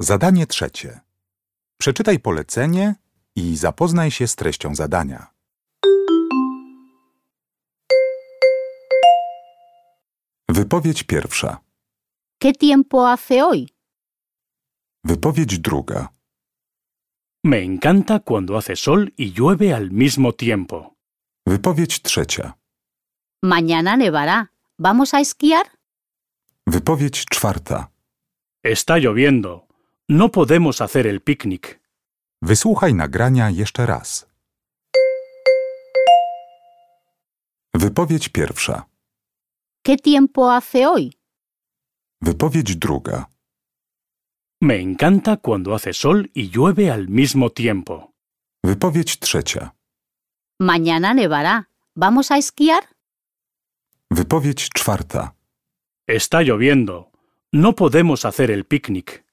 Zadanie trzecie. Przeczytaj polecenie i zapoznaj się z treścią zadania. Wypowiedź pierwsza. ¿Qué tiempo hace hoy? Wypowiedź druga. Me encanta cuando hace sol y llueve al mismo tiempo. Wypowiedź trzecia. Mañana nevará. ¿Vamos a esquiar? Wypowiedź czwarta. Está lloviendo. No podemos hacer el picnic. Wysłuchaj nagrania jeszcze raz. Wypowiedź pierwsza. ¿Qué tiempo hace hoy? Wypowiedź druga. Me encanta cuando hace sol y llueve al mismo tiempo. Wypowiedź trzecia. Mañana nevará. ¿Vamos a esquiar? Wypowiedź czwarta. Está lloviendo. No podemos hacer el picnic.